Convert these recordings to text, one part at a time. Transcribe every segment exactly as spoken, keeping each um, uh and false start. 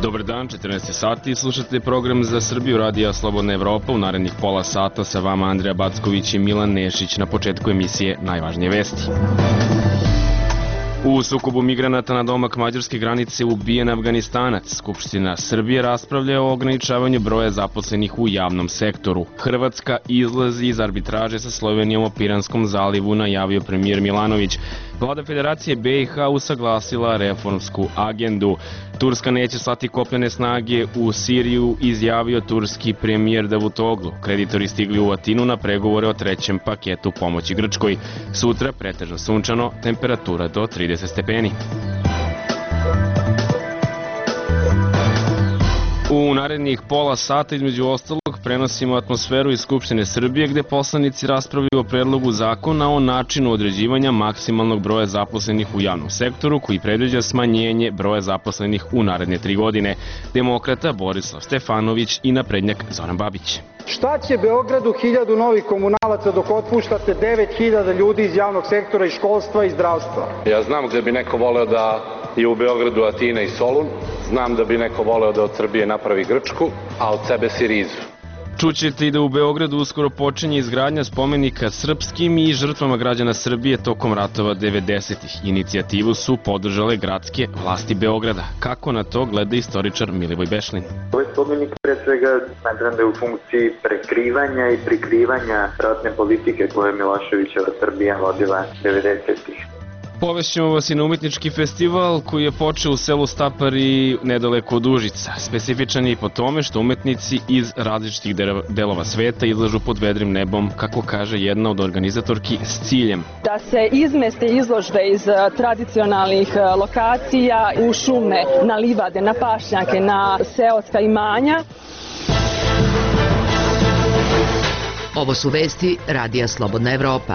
Dobar dan, četrnaest sati, slušate program Za Srbiju radija Slobodna Evropa. U narednih pola sata sa vama Andreja Backović i Milan Nešić. Na početku emisije najvažnije vesti. U sukobu migranata na domak mađarske granice ubijen Afganistanac. Skupština Srbije raspravlja o ograničavanju broja zaposlenih u javnom sektoru. Hrvatska izlazi iz arbitraže sa Slovenijom o Piranskom zalivu, najavio premijer Milanović. Vlada Federacije be i ha usaglasila reformsku agendu. Turska neće slati kopnene snage u Siriju, izjavio turski premijer Davutoglu. Kreditori stigli u Atinu na pregovore o trećem paketu pomoći Grčkoj. Sutra pretežno sunčano, temperatura do trideset stepeni. U narednih pola sata između ostalog prenosimo atmosferu iz Skupštine Srbije gde poslanici raspravljaju o predlogu zakona o načinu određivanja maksimalnog broja zaposlenih u javnom sektoru koji predviđa smanjenje broja zaposlenih u naredne tri godine. Demokrata Borislav Stefanović i naprednjak Zoran Babić. Šta će Beogradu hiljadu novih komunalaca dok otpuštate devet hiljada ljudi iz javnog sektora, iz školstva i zdravstva? Ja znam gde bi neko voleo da je u Beogradu Atina i Solun, znam da bi neko voleo da od Srbije napravi Grčku, a od sebe Sirizu. Čućete i da u Beogradu uskoro počinje izgradnja spomenika srpskim i žrtvama građana Srbije tokom ratova devedesetih. Inicijativu su podržale gradske vlasti Beograda. Kako na to gleda istoričar Milivoj Bešlin? Ovaj spomenik pre svega smatram da je u funkciji prekrivanja i prikrivanja ratne politike koje je Miloševićeva Srbija vodila devedesetih. Povešćemo vas i na umetnički festival koji je počeo u selu Stapari nedaleko od Užica. Specifičan je i po tome što umetnici iz različitih delova sveta izlažu pod vedrim nebom, kako kaže jedna od organizatorki, s ciljem da se izmeste izložbe iz tradicionalnih lokacija u šume, na livade, na pašnjake, na seoska imanja. Ovo su vesti radija Slobodna Evropa.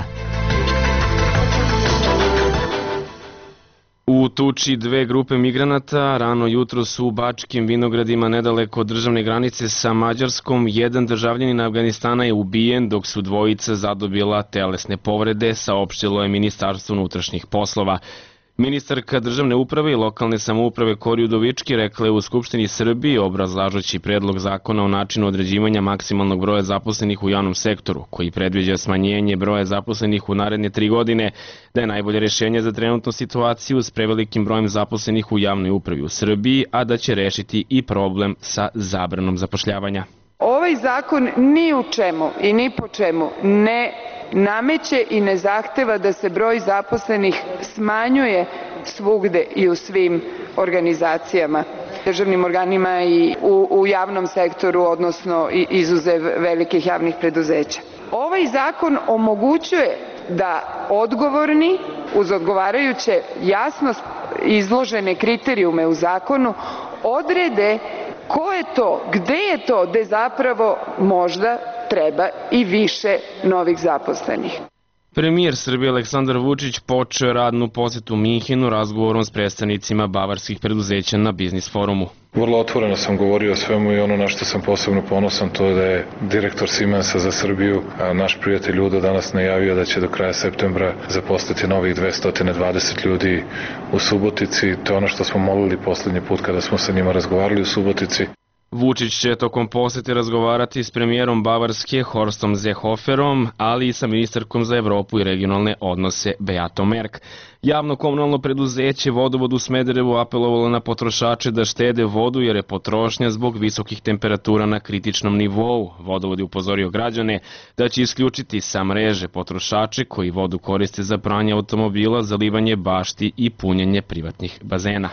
U tuči dve grupe migranata rano jutro su u Bačkim Vinogradima nedaleko od državne granice sa Mađarskom. Jedan državljanin Afganistana je ubijen dok su dvojica zadobila telesne povrede, saopštilo je Ministarstvo unutrašnjih poslova. Ministarka državne uprave i lokalne samouprave Kori Udovički rekla je u Skupštini Srbije, obrazlažući predlog zakona o načinu određivanja maksimalnog broja zaposlenih u javnom sektoru, koji predviđa smanjenje broja zaposlenih u naredne tri godine, da je najbolje rješenje za trenutnu situaciju s prevelikim brojem zaposlenih u javnoj upravi u Srbiji, a da će rešiti i problem sa zabranom zapošljavanja. Ovaj zakon ni u čemu i ni po čemu ne nameće i ne zahteva da se broj zaposlenih smanjuje svugde i u svim organizacijama, državnim organima i u, u javnom sektoru, odnosno izuzev velikih javnih preduzeća. Ovaj zakon omogućuje da odgovorni, uz odgovarajuće jasno izložene kriterijume u zakonu, odrede ko je to, gde je to, gde zapravo možda treba i više novih zaposlenih. Premijer Srbije Aleksandar Vučić počeo radnu posetu Minhenu razgovorom s predstavnicima bavarskih preduzeća na biznis forumu. Vrlo otvoreno sam govorio o svemu i ono na što sam posebno ponosan to je da je direktor Siemensa za Srbiju, a naš prijatelj Udo danas najavio da će do kraja septembra zaposliti novih dvesta dvadeset ljudi u Subotici. To je ono što smo molili poslednji put kada smo sa njima razgovarali u Subotici. Vučić će tokom posete razgovarati s premijerom Bavarske Horstom Seehoferom, ali i sa ministarkom za Evropu i regionalne odnose Beatom Merk. Javno komunalno preduzeće Vodovod u Smederevu apelovalo na potrošače da štede vodu jer je potrošnja zbog visokih temperatura na kritičnom nivou. Vodovod je upozorio građane da će isključiti sa mreže potrošače koji vodu koriste za pranje automobila, zalivanje bašti i punjenje privatnih bazena.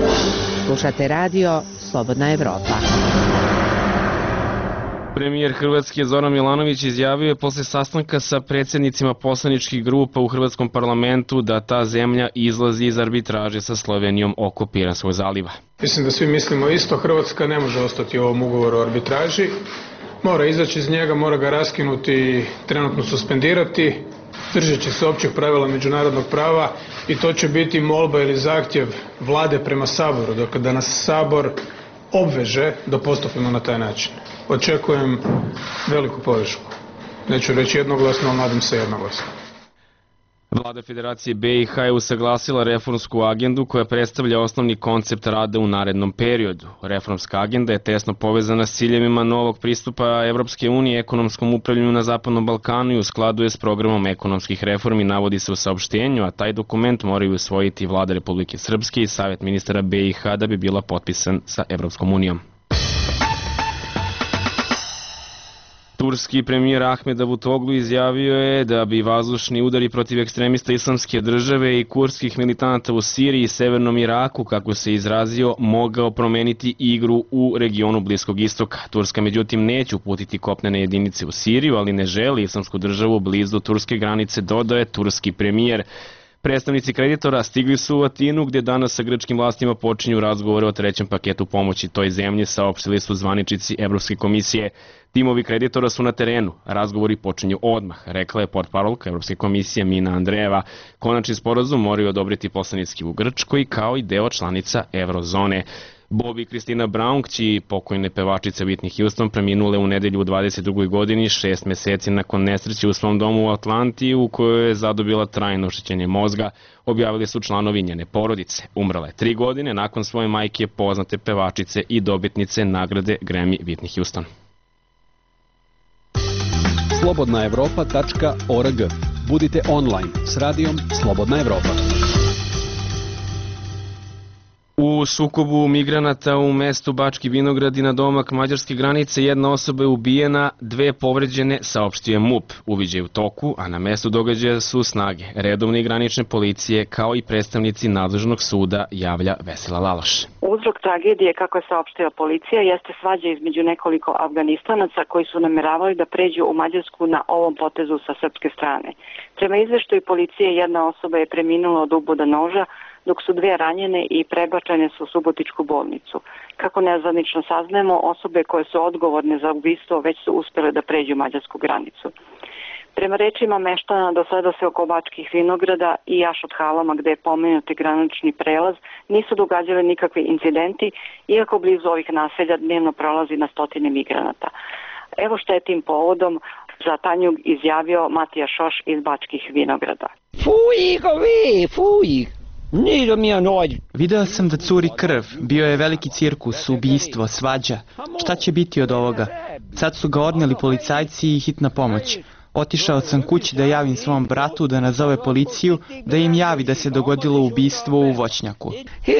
Slušate radio Slobodna Evropa. Premijer Hrvatske Zoran Milanović izjavio je posle sastanka sa predsjednicima poslaničkih grupa u Hrvatskom parlamentu da ta zemlja izlazi iz arbitraže sa Slovenijom oko Piranskog zaliva. Mislim da svi mislimo isto, Hrvatska ne može ostati u ovom ugovoru o arbitraži, mora izaći iz njega, mora ga raskinuti i trenutno suspendirati, držeći se općih pravila međunarodnog prava i to će biti molba ili zahtjev vlade prema Saboru, dakle da nas Sabor obveže da postupimo na taj način. Očekujem veliku podršku. Neću reći jednoglasno, ali nadam se jednoglasno. Vlada Federacije B i H je usaglasila reformsku agendu koja predstavlja osnovni koncept rada u narednom periodu. Reformska agenda je tesno povezana s ciljevima novog pristupa Evropske unije ekonomskom upravljanju na Zapadnom Balkanu i u skladu je s programom ekonomskih reformi, navodi se u saopštenju, a taj dokument moraju usvojiti Vlada Republike Srpske i Savet ministara B i H da bi bila potpisan sa Evropskom unijom. Turski premijer Ahmed Davutoglu izjavio je da bi vazdušni udari protiv ekstremista Islamske države i kurdskih militanata u Siriji i Severnom Iraku, kako se izrazio, mogao promeniti igru u regionu Bliskog istoka. Turska međutim neće uputiti kopnene jedinice u Siriju, ali ne želi Islamsku državu blizu turske granice, dodaje turski premijer. Predstavnici kreditora stigli su u Atinu, gdje danas sa grčkim vlastima počinju razgovore o trećem paketu pomoći toj zemlji, saopštili su zvaničnici Evropske komisije. Timovi kreditora su na terenu, razgovori počinju odmah, rekla je portparolka Evropske komisije Mina Andrejeva. Konačni sporazum moraju odobriti poslanici u Grčkoj kao i deo članica Eurozone. Bob i Kristina Brown, kći pokojne pevačice Whitney Houston, preminule u nedelju u dvadeset drugoj godini, šest meseci nakon nesreće u svom domu u Atlanti, u kojoj je zadobila trajno oštećenje mozga, objavili su članovi njene porodice. Umrla je tri godine nakon svoje majke, poznate pevačice i dobitnice nagrade Grammy Whitney Houston. slobodna evropa tačka org. Budite online s radijom Slobodna Evropa. U sukobu migranata u mestu Bački Vinogradi na domak mađarske granice jedna osoba je ubijena, dve povređene, saopštio MUP. Uviđaj u toku, a na mestu događaja su snage redovne i granične policije kao i predstavnici nadležnog suda, javlja Vesela Laloš. Uzrok tragedije, kako je saopštila policija, jeste svađa između nekoliko Afganistanaca koji su nameravali da pređu u Mađarsku na ovom potezu sa srpske strane. Prema izveštaju policije, jedna osoba je preminula od uboda noža, dok su dve ranjene i prebačene su u Subotičku bolnicu. Kako nezvanično saznajemo, osobe koje su odgovorne za ubistvo već su uspjele da pređu mađarsku granicu. Prema rečima meštana, do sada se oko Bačkih Vinograda i Jašot Halama, gde je pomenuti granični prelaz, nisu događali nikakvi incidenti, iako blizu ovih naselja dnevno prolazi na stotine migranata. Evo što je tim povodom za Tanjug izjavio Matija Šoš iz Bačkih Vinograda. Fuj, vi, fuj! Video sam da curi krv, bio je veliki cirkus, ubistvo, svađa. Šta će biti od ovoga? Sad su ga odneli policajci i hitna pomoć. Otišao sam kući da javim svom bratu da nazove policiju, da im javi da se dogodilo ubistvo u voćnjaku.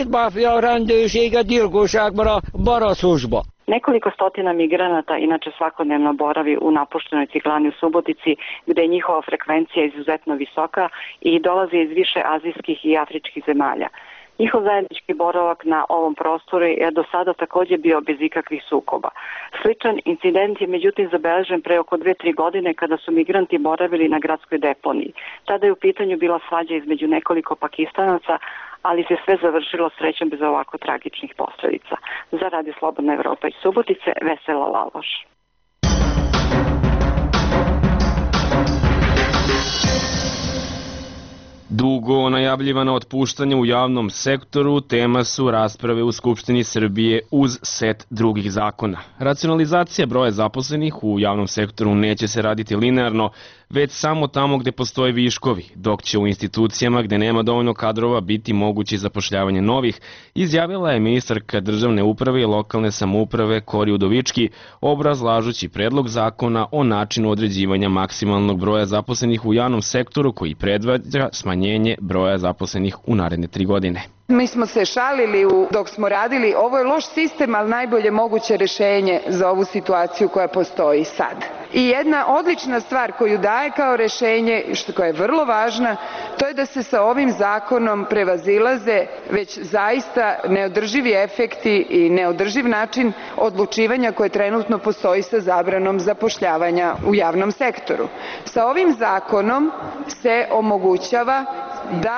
Nekoliko stotina migranata inače svakodnevno boravi u napuštenoj ciglani u Subotici, gde je njihova frekvencija izuzetno visoka i dolazi iz više azijskih i afričkih zemalja. Njihov zajednički boravak na ovom prostoru je do sada također bio bez ikakvih sukoba. Sličan incident je međutim zabeležen pre oko dve tri godine kada su migranti boravili na gradskoj deponiji. Tada je u pitanju bila svađa između nekoliko Pakistanaca, ali se sve završilo srećom bez ovako tragičnih posljedica. Za Radio Slobodna Evropa iz Subotice, Vesela Laloš. Dugo najavljivana otpuštanja u javnom sektoru tema su rasprave u Skupštini Srbije uz set drugih zakona. Racionalizacija broja zaposlenih u javnom sektoru neće se raditi linearno, već samo tamo gde postoje viškovi, dok će u institucijama gde nema dovoljno kadrova biti moguće zapošljavanje novih, izjavila je ministarka državne uprave i lokalne samouprave Kori Udovički, obrazlažući predlog zakona o načinu određivanja maksimalnog broja zaposlenih u javnom sektoru koji predviđa smanjenje broja zaposlenih u naredne tri godine. Mi smo se šalili u, dok smo radili, ovo je loš sistem, ali najbolje moguće rešenje za ovu situaciju koja postoji sad. I jedna odlična stvar koju daje kao rešenje, što koja je vrlo važna, to je da se sa ovim zakonom prevazilaze već zaista neodrživi efekti i neodrživ način odlučivanja koje trenutno postoji sa zabranom zapošljavanja u javnom sektoru. Sa ovim zakonom se omogućava da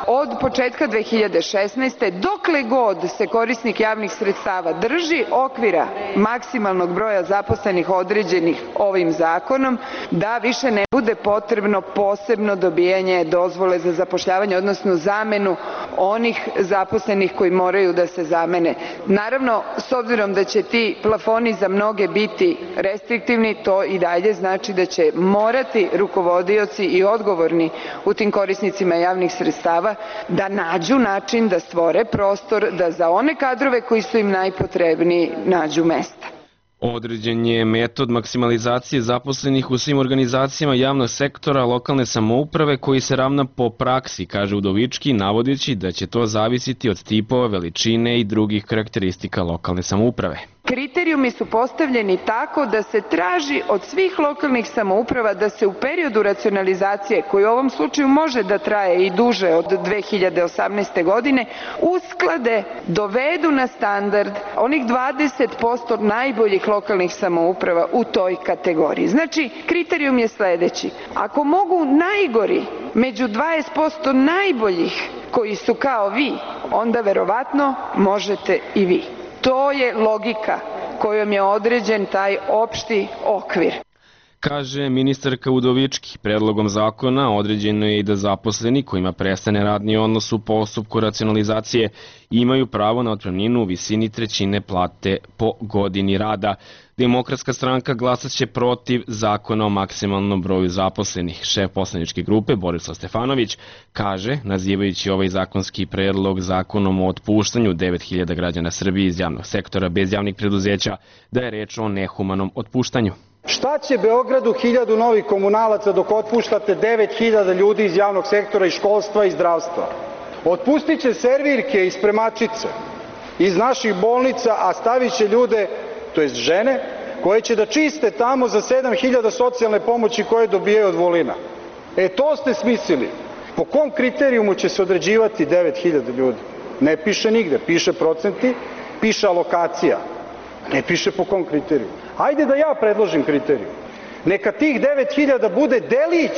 od početka dve hiljade šesnaeste. dokle god se korisnik javnih sredstava drži okvira maksimalnog broja zaposlenih određenih ovim zakonom, da više ne bude potrebno posebno dobijanje dozvole za zapošljavanje, odnosno zamenu onih zaposlenih koji moraju da se zamene. Naravno, s obzirom da će ti plafoni za mnoge biti restriktivni, to i dalje znači da će morati rukovodioci i odgovorni u tim korisnicima javnih sredstava da nađu način da stvore prostor da za one kadrove koji su im najpotrebniji nađu mesta. Određen je metod maksimalizacije zaposlenih u svim organizacijama javnog sektora lokalne samouprave koji se ravna po praksi, kaže Udovički, navodeći da će to zavisiti od tipova, veličine i drugih karakteristika lokalne samouprave. Kriterijumi su postavljeni tako da se traži od svih lokalnih samouprava da se u periodu racionalizacije, koji u ovom slučaju može da traje i duže od dve hiljade osamnaeste. godine, usklade, dovedu na standard onih dvadeset posto najboljih lokalnih samouprava u toj kategoriji. Znači, kriterijum je sledeći. Ako mogu najgori među dvadeset posto najboljih koji su kao vi, onda verovatno možete i vi. To je logika kojom je određen taj opšti okvir. Kaže ministarka Udovički, predlogom zakona određeno je i da zaposleni kojima prestane radni odnos u postupku racionalizacije imaju pravo na otpremninu u visini trećine plate po godini rada. Demokratska stranka glasat će protiv zakona o maksimalnom broju zaposlenih. Šef poslaničke grupe Borislav Stefanović kaže, nazivajući ovaj zakonski predlog zakonom o otpuštanju devet hiljada građana Srbije iz javnog sektora bez javnih preduzeća, da je reč o nehumanom otpuštanju. Šta će Beogradu hiljadu novih komunalaca dok otpuštate devet hiljada ljudi iz javnog sektora, iz školstva i zdravstva? Otpustit će servirke i spremačice iz naših bolnica, a stavit će ljude, to jest žene, koje će da čiste tamo za sedam hiljada socijalne pomoći koje dobijaju od Vulina. E, to ste smislili. Po kom kriterijumu će se određivati devet hiljada ljudi? Ne piše nigde, piše procenti, piše alokacija. Ne piše po kom kriterijumu. Ajde da ja predložim kriterijum. Neka tih devet hiljada bude delić,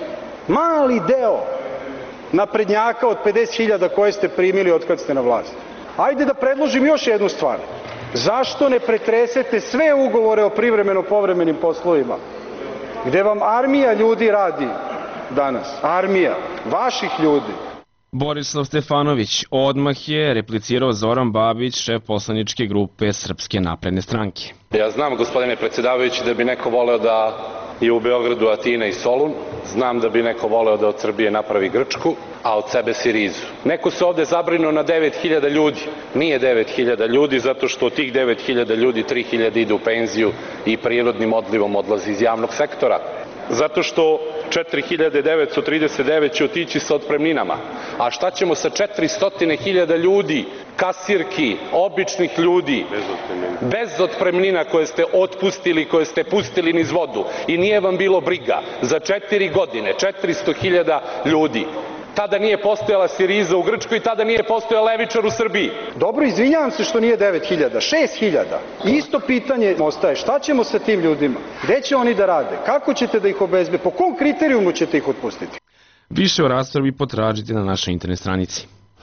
mali deo naprednjaka od pedeset hiljada koje ste primili od kad ste na vlasti. Ajde da predložim još jednu stvar. Zašto ne pretresete sve ugovore o privremeno-povremenim poslovima, gde vam armija ljudi radi danas? Armija, vaših ljudi. Borislav Stefanović odmah je replicirao Zoran Babić, šef poslaničke grupe Srpske napredne stranke. Ja znam, gospodine predsjedavajući, da bi neko voleo da je u Beogradu Atina i Solun. Znam da bi neko voleo da od Srbije napravi Grčku, a od sebe Sirizu. Neko se ovde zabrinuo na devet hiljada ljudi. Nije devet hiljada ljudi, zato što od tih devet hiljada ljudi tri hiljade ide u penziju i prirodnim odlivom odlazi iz javnog sektora. Zato što četiri hiljade devetsto trideset devet će otići sa otpremninama. A šta ćemo sa četiristo hiljada ljudi, kasirki, običnih ljudi, bez otpremnina koje ste otpustili, koje ste pustili niz vodu i nije vam bilo briga za četiri godine, četiristo hiljada ljudi. Tada nije postojala Siriza u Grčkoj, tada nije postojala Levičar u Srbiji. Dobro, izvinjavam se što nije devet hiljada, šest hiljada. Isto pitanje ostaje, šta ćemo sa tim ljudima? Gde će oni da rade? Kako ćete da ih obezbe? Po kom kriterijumu ćete ih otpustiti? Više o raspravi potražite na našoj internet stranici.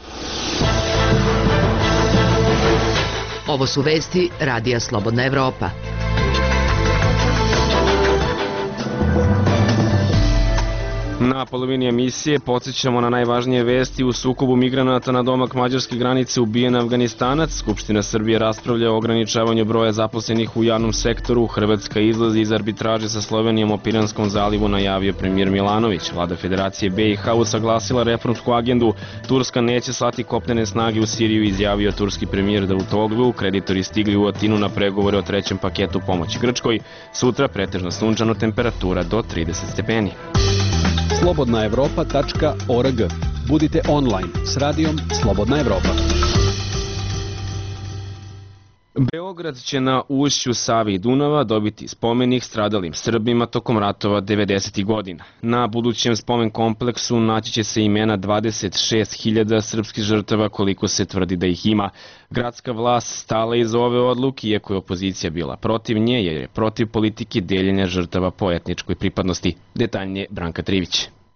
Ovo su vesti Radija Slobodna Evropa. Na polovini emisije podsjećamo na najvažnije vesti. U sukobu migranata na domak mađarske granice ubijen Afganistanac. Skupština Srbije raspravlja o ograničavanju broja zaposlenih u javnom sektoru. Hrvatska izlazi iz arbitraže sa Slovenijom o Piranskom zalivu, najavio premijer Milanović. Vlada Federacije B i H usaglasila reformsku agendu. Turska neće slati kopnene snage u Siriju, izjavio turski premijer Davutoglu. Kreditori stigli u Atinu na pregovore o trećem paketu pomoći Grčkoj. Sutra pretežno sunčano, temperatura do trideset stepeni. slobodna evropa tačka org. Budite online s radijom Slobodna Evropa. Beograd će na ušću Save i Dunava dobiti spomenik stradalim Srbima tokom ratova devedesetih godina. Na budućem spomen kompleksu naći će se imena dvadeset šest hiljada srpskih žrtava, koliko se tvrdi da ih ima. Gradska vlast stala iza ove odluke, iako je opozicija bila protiv nje, jer je protiv politike deljenja žrtava po etničkoj pripadnosti. Detaljnije Branka Trivić.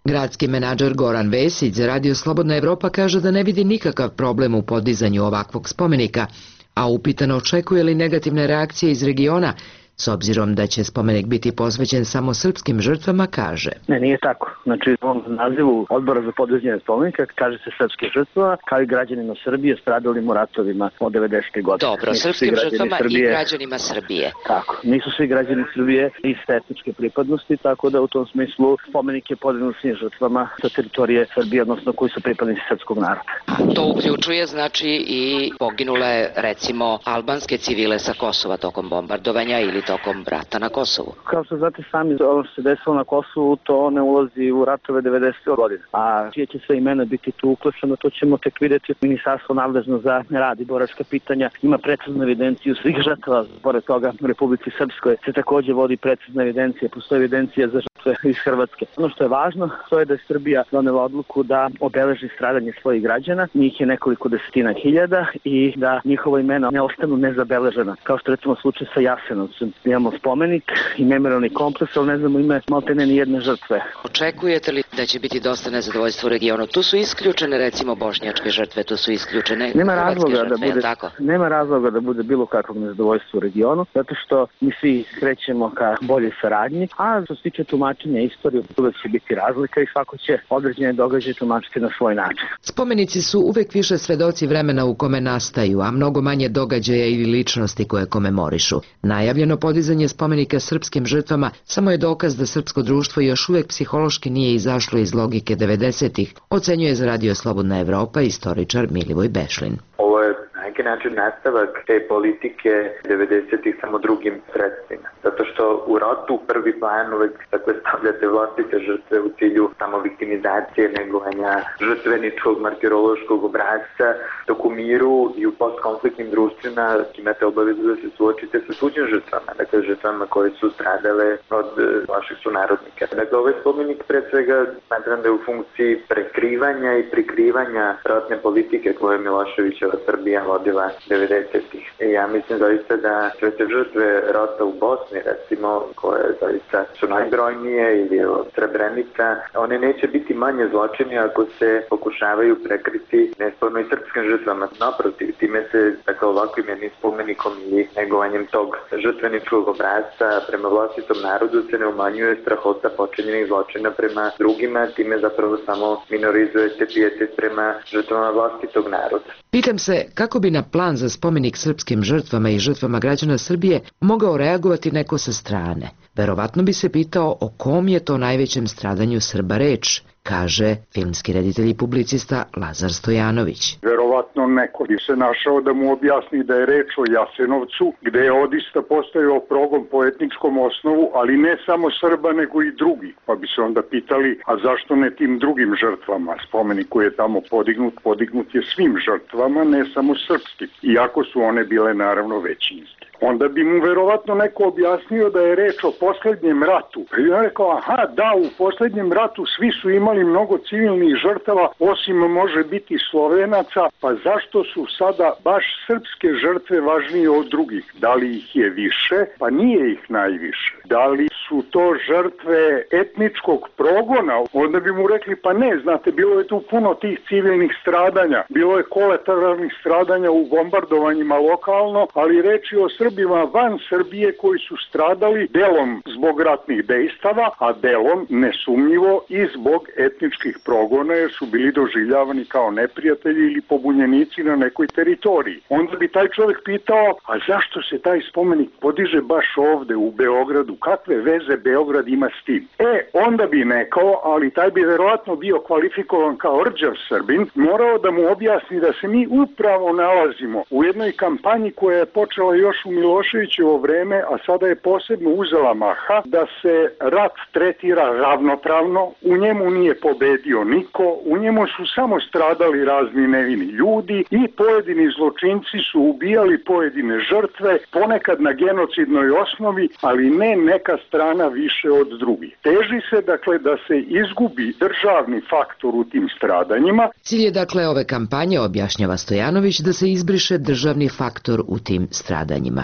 Gradski menadžer Goran Vesić za Radio Slobodna Evropa kaže da ne vidi nikakav problem u podizanju ovakvog spomenika, a upitano očekuje li negativne reakcije iz regiona, s obzirom da će spomenik biti posvećen samo srpskim žrtvama, kaže. Ne, nije tako. Znači, u ovom nazivu odbora za podizanje spomenika kaže se srpskim žrtvama, kao i građanima Srbije stradalim u ratovima od devedesetih godina. Dobro, srpskim žrtvama Srbije, i građanima Srbije. Tako, nisu svi građani Srbije iste etničke pripadnosti, tako da u tom smislu spomenik je podignut svim žrtvama sa teritorije Srbije, odnosno koji su pripadnici srpskog naroda. To uključuje, znači, i poginule, recimo, albanske civile sa Kosova tokom bombardovanja ili tokom rata na Kosovu. Kao što znate sami, ono što se desilo na Kosovu, to ne ulazi u ratove devedesetih godina. A čije će sve imena biti tu uključeno, to ćemo tek vidjeti. Ministarstvo nadležno za rad i boračka pitanja ima preciznu evidenciju svih žrtava. Pored toga, u Republici Srpskoj se takođe vodi precizna evidencija, postoji evidencija za žrtve iz Hrvatske. Ono što je važno, to je da je Srbija donela odluku da obeleži stradanje svojih građana, njih je nekoliko desetina hiljada i da njihova imena ne ostanu nezabeležena, kao što recimo slučaj sa Jasenovcem. Imamo spomenik i memorijalni kompleks, ali ne znamo ime maltene ni jedne žrtve. Očekujete li da će biti dosta nezadovoljstva u regionu? Tu su isključene recimo bošnjačke žrtve, tu su isključene nema hrvatske razloga žrtve, da bude, tako? Nema razloga da bude bilo kakvog nezadovoljstva u regionu, zato što mi svi krećemo ka boljoj saradnji, a što se tiče tumačenja istorije, uvek će biti razlika i svako će određene događaje tumačiti na svoj način. Spomenici su uvek više svedoci vremena u kome nastaju, a mnogo manje događaja ili ličnosti koje komemorišu. Najavljeno podizanje spomenika srpskim žrtvama samo je dokaz da srpsko društvo još uvek psihološki nije izašlo iz logike devedesetih, ocenjuje za Radio Slobodna Evropa istoričar Milivoj Bešlin. Ovo je na neki način nastavak te politike devedesetih samo drugim sredstvima. Zato što u ratu prvi plan uvek dakle, stavljate vlastite žrtve u cilju samo viktimizacije, negovanja žrtveničkog, martirološkog obrazca, dok u miru i u postkonfliktnim društvima imate obavezu da se suočite sa tuđim žrtvama, dakle žrtvama koje su stradale od vaših sunarodnika. Dakle, ovaj spomenik pre svega smatram da je u funkciji prekrivanja i prikrivanja ratne politike koje je Miloševićeva Srbija vodila devedesetih. I ja mislim zaista da sve te žrtve rata u Bosni, recimo, koje zaista su najbrojnije ili od Srebrenica, one neće biti manje zločini ako se pokušavaju prekriti nesporno i srpskim žrtvama. Naprotiv, time se dakle, ovakvim jednim spomenikom ili negovanjem tog žrtveničkog obrazca prema vlastitom narodu se ne umanjuje strahota počinjenih zločina prema drugima, time zapravo samo minorizujete pijetet prema žrtvama vlastitog naroda. Pitam se kako bi na plan za spomenik srpskim žrtvama i žrtvama građana Srbije mogao reagovati neko sa strane. Verovatno bi se pitao o kom je to najvećem stradanju Srba reč, kaže filmski reditelj i publicista Lazar Stojanović. Verovatno neko bi se našao da mu objasni da je reč o Jasenovcu, gde je odista postojao progon po etničkom osnovu, ali ne samo Srba nego i drugi. Pa bi se onda pitali, a zašto ne tim drugim žrtvama? Spomenik koji je tamo podignut, podignut je svim žrtvama, ne samo srpskim, iako su one bile naravno većinske. Onda bi mu verovatno neko objasnio da je reč o poslednjem ratu. I on rekao, aha, da, u poslednjem ratu svi su imali mnogo civilnih žrtava, osim može biti Slovenaca, pa zašto su sada baš srpske žrtve važnije od drugih? Da li ih je više? Pa nije ih najviše. Da li su to žrtve etničkog progona? Onda bi mu rekli, pa ne, znate, bilo je tu puno tih civilnih stradanja, bilo je kolateralnih stradanja u bombardovanjima lokalno, ali reč je o Srbima van Srbije koji su stradali delom zbog ratnih dejstava, a delom nesumnjivo i zbog etničkih progona jer su bili doživljavani kao neprijatelji ili pobunjenici na nekoj teritoriji. Onda bi taj čovjek pitao, a zašto se taj spomenik podiže baš ovde u Beogradu? Kakve veze Beograd ima s tim? E, onda bi nekao, ali taj bi verovatno bio kvalifikovan kao rđav Srbin, morao da mu objasni da se mi upravo nalazimo u jednoj kampanji koja je počela još u Miloševićevo vreme, a sada je posebno uzela maha, da se rat tretira ravnopravno, u njemu nije pobedio niko, u njemu su samo stradali razni nevini ljudi i pojedini zločinci su ubijali pojedine žrtve, ponekad na genocidnoj osnovi, ali ne neka strana više od drugih. Teži se, dakle, da se izgubi državni faktor u tim stradanjima. Cilj je, dakle, ove kampanje, objašnjava Stojanović, da se izbriše državni faktor u tim stradanjima.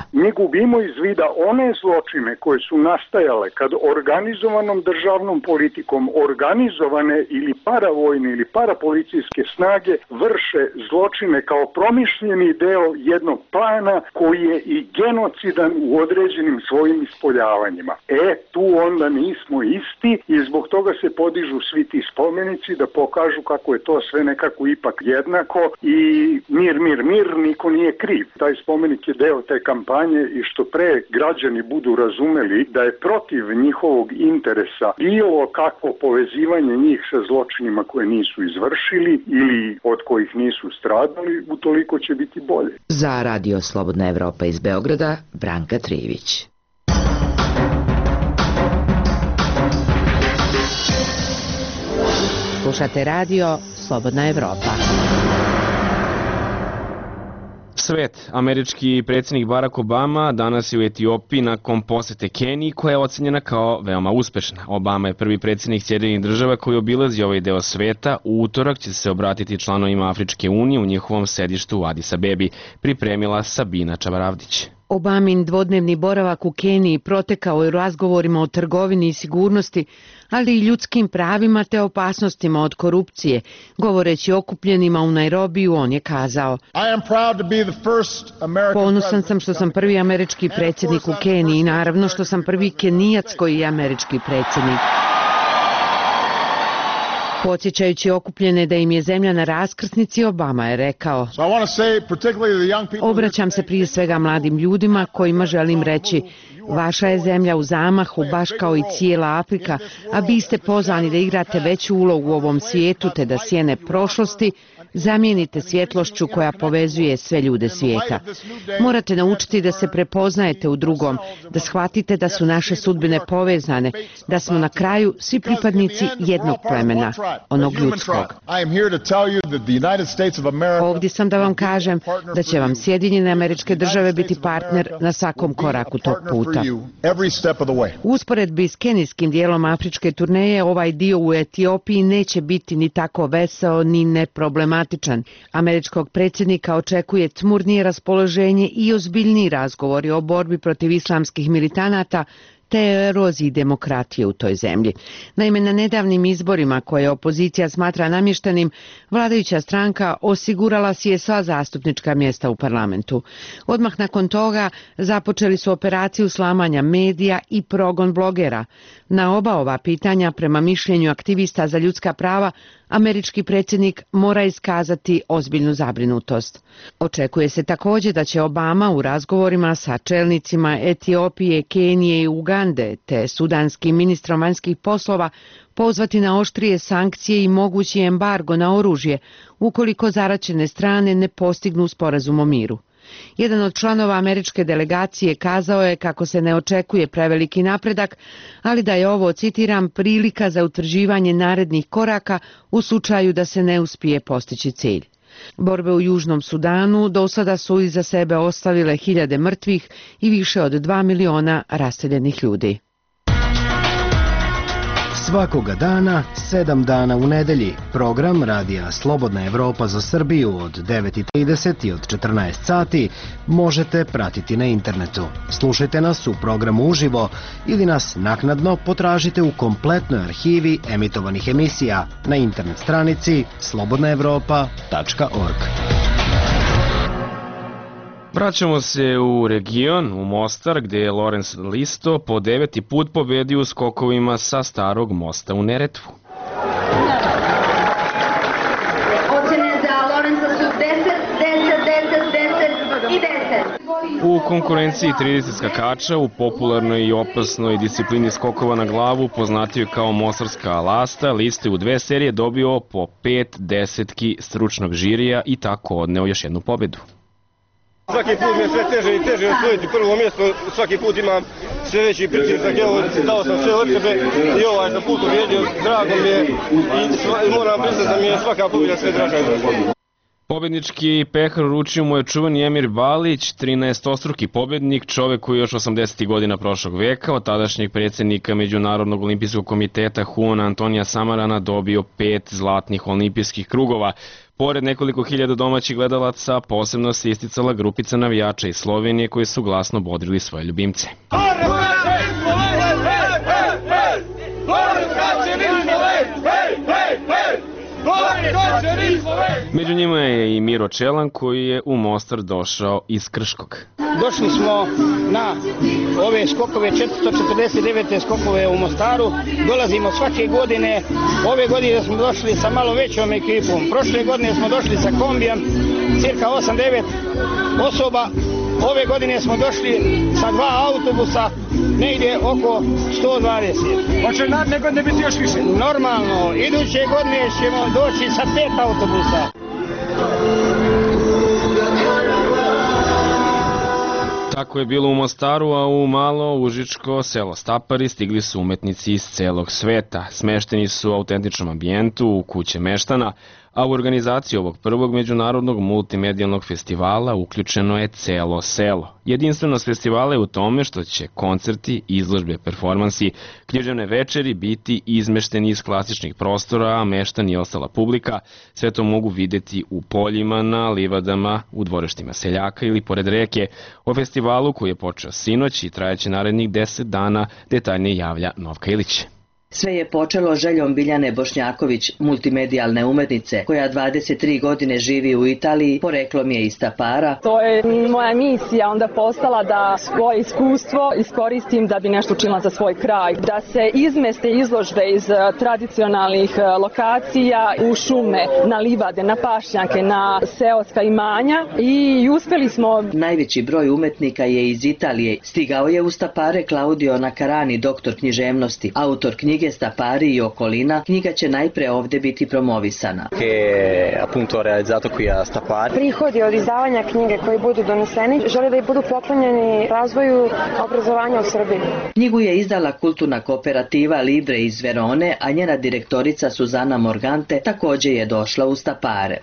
Mi gubimo iz vida one zločine koje su nastajale kad organizovanom državnom politikom organizovane ili paravojne ili parapolicijske snage vrše zločine kao promišljeni deo jednog plana koji je i genocidan u određenim svojim ispoljavanjima. E, tu onda nismo isti i zbog toga se podižu svi ti spomenici da pokažu kako je to sve nekako ipak jednako i mir, mir, mir, niko nije kriv. Taj spomenik je deo te kampanje i što pre građani budu razumeli da je protiv njihovog interesa bilo kakvo povezivanje njih sa zločinima koje nisu izvršili ili od kojih nisu stradali, utoliko će biti bolje. Za Radio Slobodna Evropa iz Beograda, Branka Trivić. Slušate radio Slobodna Evropa. Svet. Američki predsjednik Barack Obama danas je u Etiopiji nakon posete Keniji koja je ocenjena kao veoma uspešna. Obama je prvi predsjednik Sjedinjenih država koji obilazi ovaj deo sveta. U utorak će se obratiti članovima Afričke unije u njihovom sedištu u Adis Abebi, pripremila Sabina Čabaravdić. Obamin dvodnevni boravak u Keniji protekao je u razgovorima o trgovini i sigurnosti, ali i ljudskim pravima te opasnostima od korupcije. Govoreći okupljenima u Nairobiju, on je kazao: Ponosan sam što sam prvi američki predsjednik u Keniji i naravno što sam prvi Kenijac koji je američki predsjednik. Podsjećajući okupljene da im je zemlja na raskrsnici, Obama je rekao: Obraćam se prije svega mladim ljudima kojima želim reći: vaša je zemlja u zamahu, baš kao i cijela Afrika, a vi ste pozvani da igrate veću ulogu u ovom svijetu te da sjene prošlosti zamijenite svjetlošću koja povezuje sve ljude svijeta. Morate naučiti da se prepoznajete u drugom, da shvatite da su naše sudbine povezane, da smo na kraju svi pripadnici jednog plemena, onog ljudskog. Ovdje sam da vam kažem da će vam Sjedinjene Američke Države biti partner na svakom koraku tog puta. U usporedbi s kenijskim dijelom afričke turneje, ovaj dio u Etiopiji neće biti ni tako veseo ni neproblematičan. Američkog predsjednika očekuje tmurnije raspoloženje i ozbiljniji razgovori o borbi protiv islamskih militanata te eroziji demokratije u toj zemlji. Naime, na nedavnim izborima koje opozicija smatra namještenim, vladajuća stranka osigurala si je sva zastupnička mjesta u parlamentu. Odmah nakon toga započeli su operaciju slamanja medija i progon blogera. Na oba ova pitanja, prema mišljenju aktivista za ljudska prava, američki predsjednik mora iskazati ozbiljnu zabrinutost. Očekuje se također da će Obama u razgovorima sa čelnicima Etiopije, Kenije i Ugande te sudanskim ministrom vanjskih poslova pozvati na oštrije sankcije i mogući embargo na oružje ukoliko zaraćene strane ne postignu sporazum o miru. Jedan od članova američke delegacije kazao je kako se ne očekuje preveliki napredak, ali da je ovo, citiram, prilika za utvrđivanje narednih koraka u slučaju da se ne uspije postići cilj. Borbe u Južnom Sudanu do sada su iza sebe ostavile hiljade mrtvih i više od dva miliona raseljenih ljudi. Svakoga dana, sedam dana u nedelji, program Radija Slobodna Evropa za Srbiju od devet i trideset i od četrnaest sati možete pratiti na internetu. Slušajte nas u programu uživo ili nas naknadno potražite u kompletnoj arhivi emitovanih emisija na internet stranici slobodna evropa tačka org. Vraćamo se u region, u Mostar, gdje je Lorenz Listo po deveti put pobedio u skokovima sa Starog mosta u Neretvu. Ocene za Lorenza su deset, deset, deset, deset i deset. U konkurenciji trideset skakača u popularnoj i opasnoj disciplini skokova na glavu, poznatio kao mostarska lasta, Listo je u dve serije dobio po pet desetki stručnog žirija i tako odneo još jednu pobedu. Svaki put mi je sve teže i teže osvojiti prvo mjesto, svaki put imam sve veći pritisak, evo dao sam sve od sebe i ovaj sam put uvijedio, drago mi je i moram priznati da mi je svaka pobjeda sve draža. Pobednički pehar uručio mu je čuveni Emir Balić, trinaestostruki pobednik, čovek koji je još osamdesetih godina prošlog veka od tadašnjeg predsjednika Međunarodnog olimpijskog komiteta Juana Antonija Samarana dobio pet zlatnih olimpijskih krugova. Pored nekoliko hiljada domaćih gledalaca, posebno se isticala grupica navijača iz Slovenije koji su glasno bodrili svoje ljubimce. Među njima je i Miro Čelan koji je u Mostar došao iz Krškog. Došli smo na ove skokove, četiristo četrdeset devete skokove u Mostaru. Dolazimo svake godine. Ove godine smo došli sa malo većom ekipom. Prošle godine smo došli sa kombijem, cirka osam devet osoba. Ove godine smo došli sa dva autobusa, negdje oko sto dvadeset. Hoće naredne godine biti još više? Normalno, iduće godine ćemo doći sa pet autobusa. Tako je bilo u Mostaru, a u malo užičko selo Stapari stigli su umetnici iz celog sveta. Smešteni su u autentičnom ambijentu, u kuće meštana, a u organizaciju ovog prvog međunarodnog multimedijalnog festivala uključeno je celo selo. Jedinstvenost festivala je u tome što će koncerti, izložbe, performansi, književne večeri biti izmešteni iz klasičnih prostora, a meštani i ostala publika sve to mogu videti u poljima, na livadama, u dvorištima seljaka ili pored reke. O festivalu koji je počeo sinoć i trajeće narednih deset dana detaljnije javlja Novka Ilić. Sve je počelo željom Biljane Bošnjaković, multimedijalne umetnice, koja dvadeset tri godine živi u Italiji, poreklom je iz Stapara. To je moja misija onda postala da svoje iskustvo iskoristim da bi nešto učinila za svoj kraj. Da se izmeste izložbe iz tradicionalnih lokacija u šume, na livade, na pašnjake, na seoska imanja i uspeli smo. Najveći broj umetnika je iz Italije. Stigao je u Stapare Claudio Nacarani, doktor književnosti, autor knjige Stapari i okolina. Knjiga će najpre ovde biti promovisana. Prihodi od izdavanja knjige koji budu doneseni žele da i budu poklonjeni razvoju obrazovanja u Srbiji. Knjigu je izdala kulturna kooperativa Libre iz Verone, a njena direktorica Suzana Morgante takođe je došla u Stapare.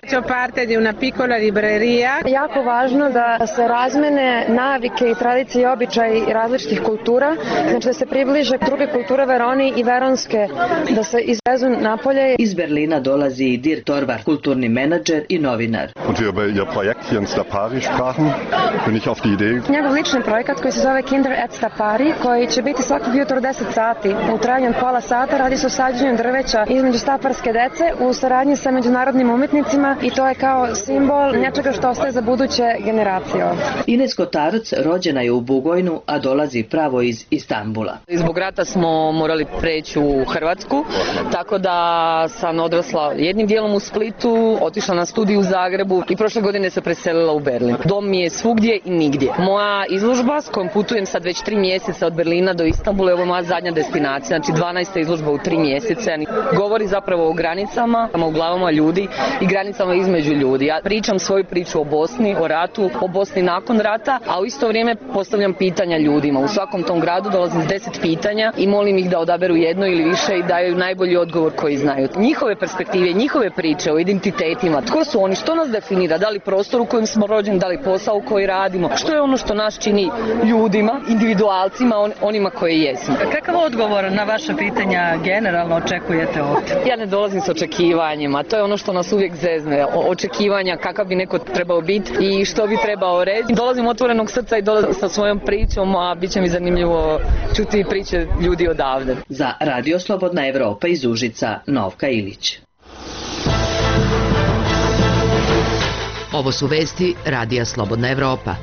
Jako važno da se razmene navike i tradicije i običaji različitih kultura, znači da se približe druge kulture Veroni i Veronske, da se izvezu napolje. Iz Berlina dolazi i Dirk Torvar, kulturni menadžer i novinar. Njegov lični projekat koji se zove Kinder at Stapari, koji će biti svakog jutro deset sati. U trajanju od pola sata radi se o sađenju drveća između staparske dece u saradnji sa međunarodnim umetnicima i to je kao simbol nečega što ostaje za buduće generacije. Ines Kotarac rođena je u Bugojnu, a dolazi pravo iz Istanbula. Zbog rata smo morali preći u Hrvatsku, tako da sam odrasla jednim dijelom u Splitu, otišla na studiju u Zagrebu i prošle godine se preselila u Berlin. Dom mi je svugdje i nigdje. Moja izložba s kojom putujem sad već tri mjeseca od Berlina do Istanbula je ovo moja zadnja destinacija, znači dvanaesta izložba u tri mjeseca. Govori zapravo o granicama, u glavama ljudi i granicama između ljudi. Ja pričam svoju priču o Bosni, o ratu, o Bosni nakon rata, a u isto vrijeme postavljam pitanja ljudima. U svakom tom gradu dolazim s deset pitanja i molim ih da odaberu jedno ili više i daju najbolji odgovor koji znaju. Njihove perspektive, njihove priče o identitetima, tko su oni, što nas definira, da li prostor u kojem smo rođeni, da li posao koji radimo, što je ono što nas čini ljudima, individualcima, on, onima koji jesmo. Kakav odgovor na vaše pitanja generalno očekujete ovdje? Ja ne dolazim s očekivanjima, to je ono što nas uvijek zezne, o, očekivanja kakav bi neko trebao biti i što bi trebao reći. Dolazim otvorenog srca i dolazim sa svojom pričom, a bit će mi zanimljivo čuti priče ljudi odavde. Za Radio Slobodna Evropa iz Užica, Novka Ilić. Ovo su vesti Radija Slobodna Evropa.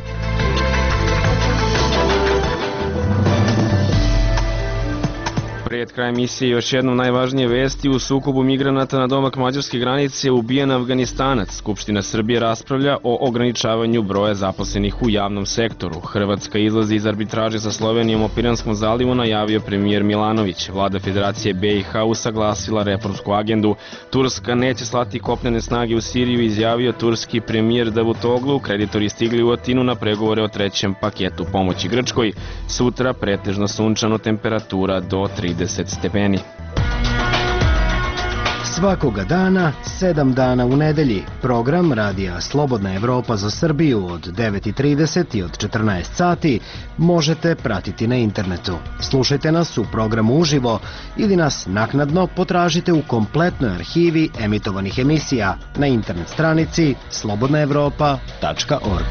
Pred krajem emisije još jednom najvažnije vesti. U sukobu migranata na domak mađarske granice je ubijen Afganistanac. Skupština Srbije raspravlja o ograničavanju broja zaposlenih u javnom sektoru. Hrvatska izlazi iz arbitraže sa Slovenijom o Piranskom zalivu, najavio premijer Milanović. Vlada Federacije B i H usaglasila reformsku agendu. Turska neće slati kopnene snage u Siriju, izjavio turski premijer Davutoglu. Kreditori stigli u Atinu na pregovore o trećem paketu pomoći Grčkoj. Sutra pretežno sunčano, temperatura do trideset stepeni. Svakoga dana, sedam dana u nedelji, program Radija Slobodna Evropa za Srbiju od devet i trideset i od četrnaest sati možete pratiti na internetu. Slušajte nas u programu uživo ili nas naknadno potražite u kompletnoj arhivi emitovanih emisija na internet stranici slobodna evropa tačka org.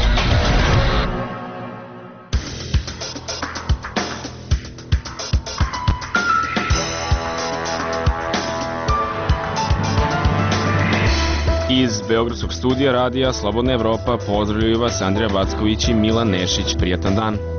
Iz Beogradskog studija radija Slobodna Evropa pozdravljaju vas Andrija Backović i Milan Nešić. Prijatan dan.